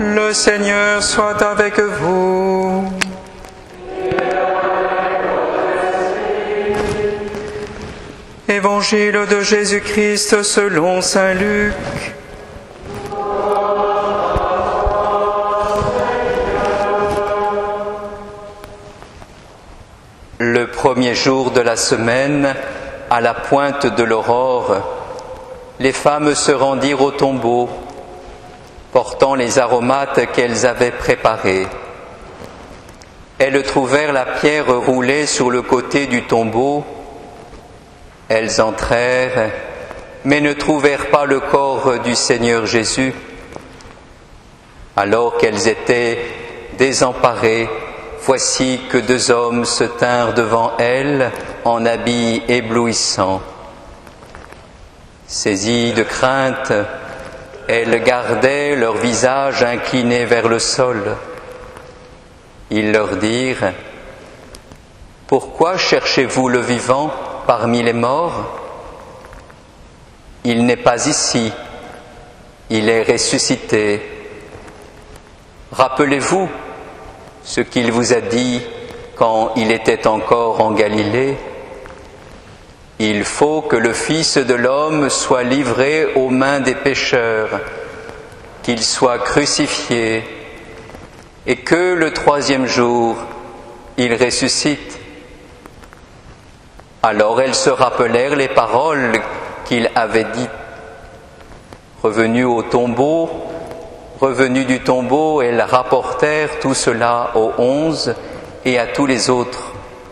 Le Seigneur soit avec vous. Évangile de Jésus-Christ selon saint Luc. Le premier jour de la semaine, à la pointe de l'aurore, les femmes se rendirent au tombeau, portant les aromates qu'elles avaient préparés. Elles trouvèrent la pierre roulée sur le côté du tombeau. Elles entrèrent, mais ne trouvèrent pas le corps du Seigneur Jésus. Alors qu'elles étaient désemparées, voici que deux hommes se tinrent devant elles en habits éblouissants. Saisies de crainte, elles gardaient leur visage incliné vers le sol. Ils leur dirent : « Pourquoi cherchez-vous le vivant parmi les morts ? Il n'est pas ici, il est ressuscité. Rappelez-vous ce qu'il vous a dit quand il était encore en Galilée. Il faut que le Fils de l'homme soit livré aux mains des pécheurs, qu'il soit crucifié, et que le troisième jour, il ressuscite. » Alors elles se rappelèrent les paroles qu'il avait dites. Revenues du tombeau, elles rapportèrent tout cela aux 11 et à tous les autres.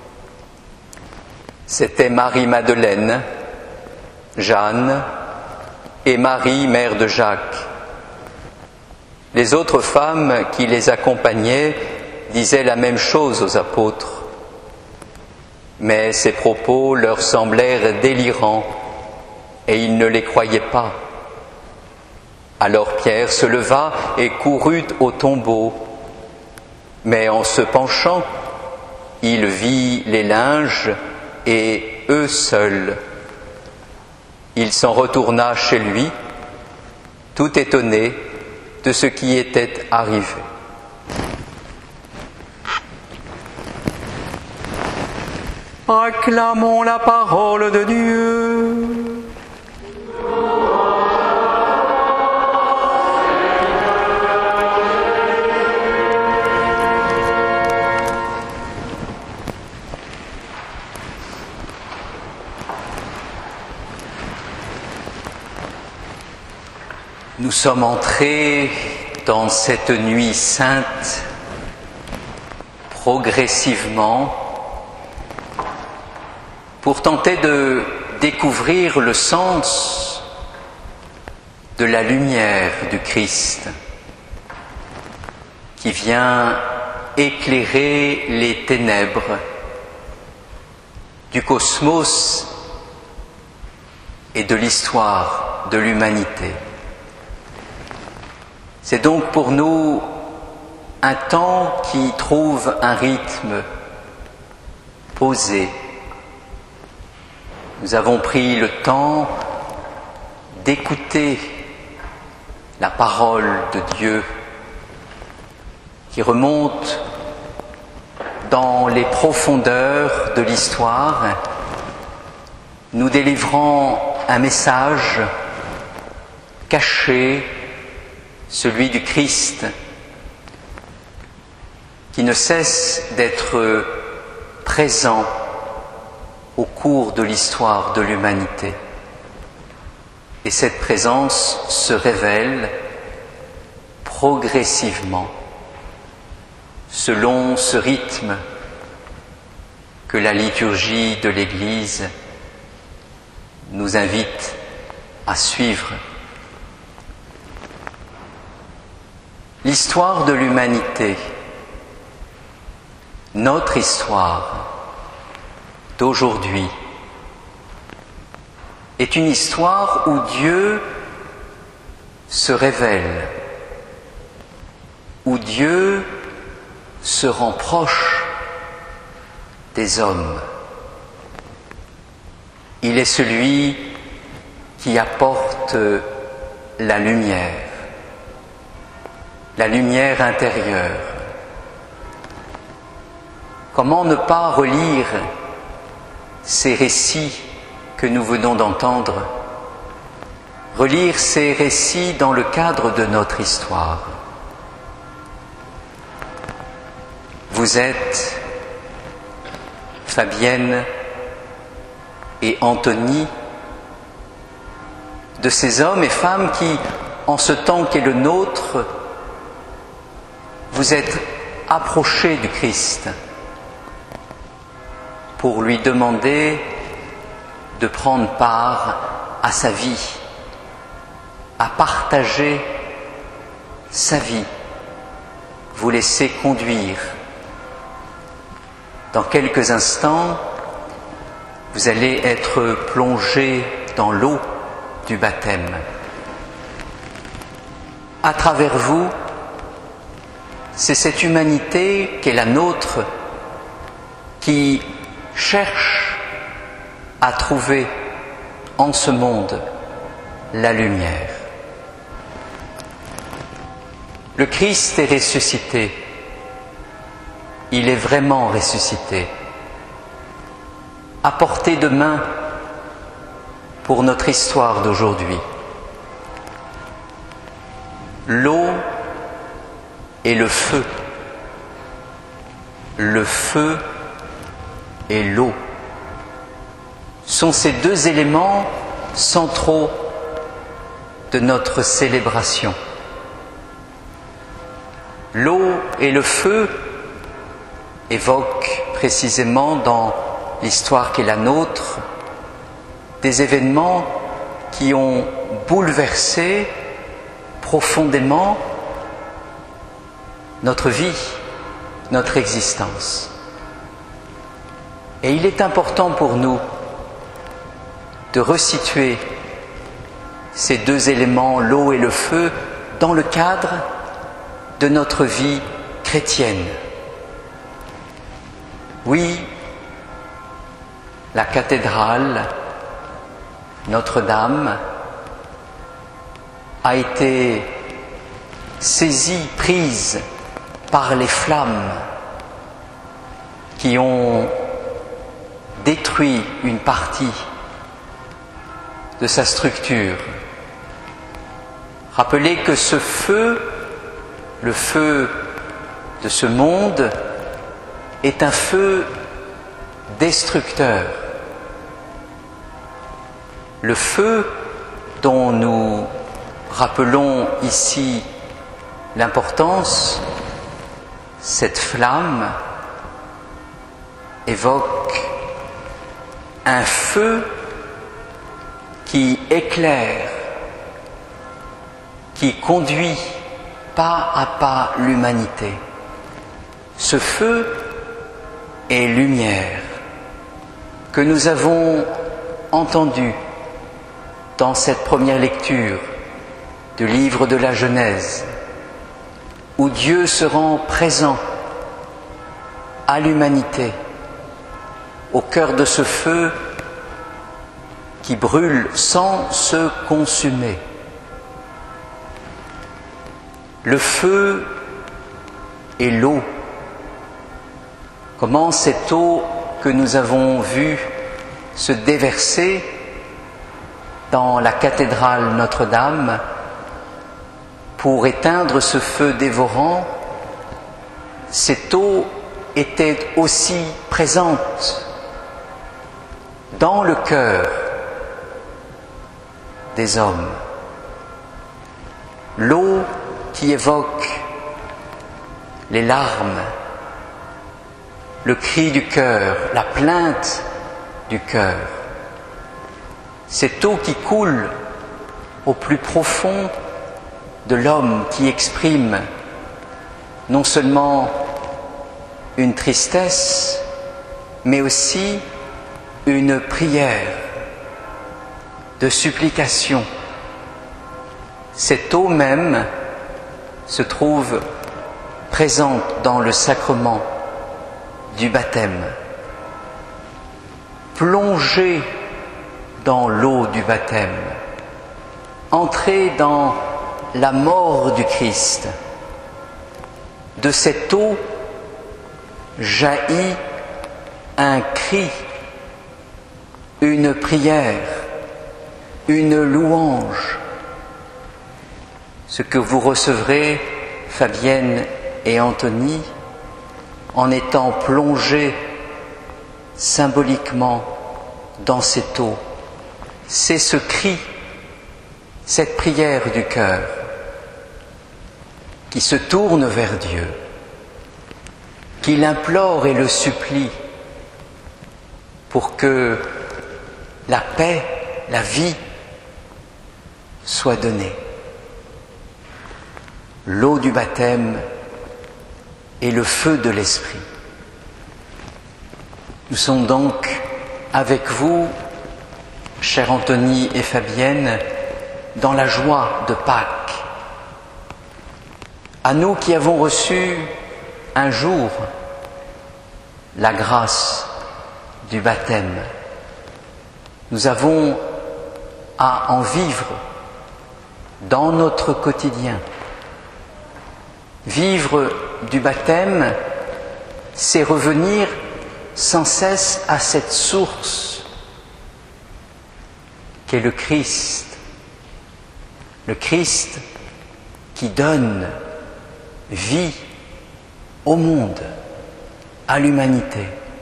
C'étaient Marie-Madeleine, Jeanne et Marie, mère de Jacques. Les autres femmes qui les accompagnaient disaient la même chose aux apôtres. Mais ces propos leur semblèrent délirants et ils ne les croyaient pas. Alors Pierre se leva et courut au tombeau. Mais en se penchant, il vit les linges et eux seuls. Il s'en retourna chez lui, tout étonné de ce qui était arrivé. Acclamons la parole de Dieu. Nous sommes entrés dans cette nuit sainte progressivement pour tenter de découvrir le sens de la lumière du Christ qui vient éclairer les ténèbres du cosmos et de l'histoire de l'humanité. C'est donc pour nous un temps qui trouve un rythme posé. Nous avons pris le temps d'écouter la parole de Dieu qui remonte dans les profondeurs de l'histoire, nous délivrant un message caché, celui du Christ, qui ne cesse d'être présent au cours de l'histoire de l'humanité. Et cette présence se révèle progressivement selon ce rythme que la liturgie de l'Église nous invite à suivre. L'histoire de l'humanité, notre histoire d'aujourd'hui, est une histoire où Dieu se révèle, où Dieu se rend proche des hommes. Il est celui qui apporte la lumière. la lumière intérieure. Comment ne pas relire ces récits que nous venons d'entendre, relire ces récits dans le cadre de notre histoire. Vous êtes Fabienne et Anthony, de ces hommes et femmes qui, en ce temps qu'est le nôtre, vous êtes approchés du Christ pour lui demander de prendre part à sa vie, à partager sa vie, vous laisser conduire. Dans quelques instants, vous allez être plongés dans l'eau du baptême. À travers vous, c'est cette humanité qu'est la nôtre qui cherche à trouver en ce monde la lumière. Le Christ est ressuscité. Il est vraiment ressuscité. À portée de main pour notre histoire d'aujourd'hui. L'eau et le feu. Le feu et l'eau sont ces deux éléments centraux de notre célébration. L'eau et le feu évoquent précisément dans l'histoire qui est la nôtre des événements qui ont bouleversé profondément notre vie, notre existence. Et il est important pour nous de resituer ces deux éléments, l'eau et le feu, dans le cadre de notre vie chrétienne. Oui, la cathédrale Notre-Dame a été saisie, prise par les flammes qui ont détruit une partie de sa structure. Rappelez que ce feu, le feu de ce monde, est un feu destructeur. Le feu dont nous rappelons ici l'importance, cette flamme évoque un feu qui éclaire, qui conduit pas à pas l'humanité. Ce feu est lumière que nous avons entendu dans cette première lecture du livre de la Genèse, où Dieu se rend présent à l'humanité, au cœur de ce feu qui brûle sans se consumer. Le feu et l'eau. Comment cette eau que nous avons vue se déverser dans la cathédrale Notre-Dame pour éteindre ce feu dévorant, cette eau était aussi présente dans le cœur des hommes. L'eau qui évoque les larmes, le cri du cœur, la plainte du cœur. Cette eau qui coule au plus profond de l'homme, qui exprime non seulement une tristesse, mais aussi une prière de supplication. Cette eau même se trouve présente dans le sacrement du baptême. Plongez dans l'eau du baptême, entrez dans la mort du Christ, de cette eau jaillit un cri, une prière, une louange. Ce que vous recevrez, Fabienne et Anthony, en étant plongés symboliquement dans cette eau, c'est ce cri, cette prière du cœur qui se tourne vers Dieu, qui l'implore et le supplie pour que la paix, la vie soit donnée. L'eau du baptême et le feu de l'Esprit. Nous sommes donc avec vous, chers Anthony et Fabienne, dans la joie de Pâques. À nous qui avons reçu un jour la grâce du baptême, nous avons à en vivre dans notre quotidien. Vivre du baptême, c'est revenir sans cesse à cette source qu'est le Christ qui donne vie au monde, à l'humanité.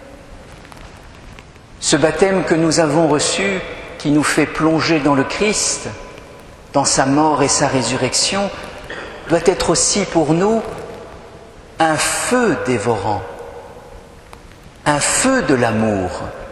Ce baptême que nous avons reçu, qui nous fait plonger dans le Christ, dans sa mort et sa résurrection, doit être aussi pour nous un feu dévorant, un feu de l'amour,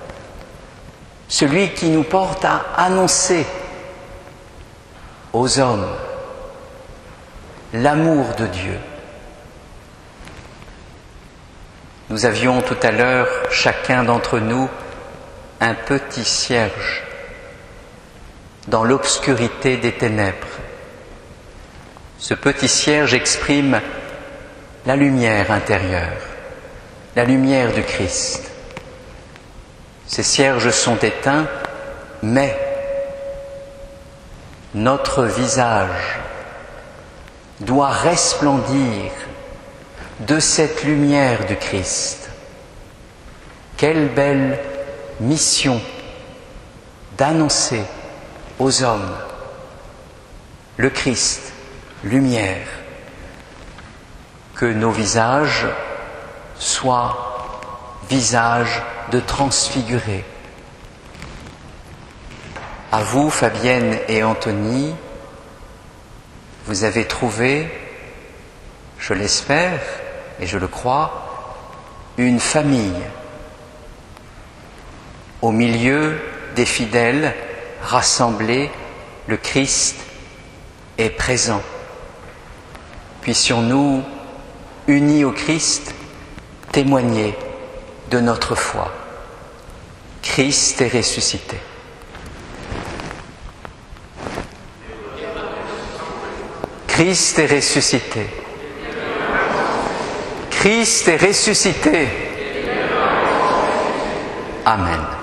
celui qui nous porte à annoncer aux hommes l'amour de Dieu. Nous avions tout à l'heure, chacun d'entre nous, un petit cierge dans l'obscurité des ténèbres. Ce petit cierge exprime la lumière intérieure, la lumière du Christ. Ces cierges sont éteints, mais notre visage doit resplendir de cette lumière du Christ. Quelle belle mission d'annoncer aux hommes le Christ, lumière, que nos visages soient visages de transfigurés. À vous, Fabienne et Anthony, vous avez trouvé, je l'espère et je le crois, une famille au milieu des fidèles rassemblés. Le Christ est présent. Puissions-nous, unis au Christ, témoigner de notre foi. Christ est ressuscité. Christ est ressuscité. Christ est ressuscité. Amen.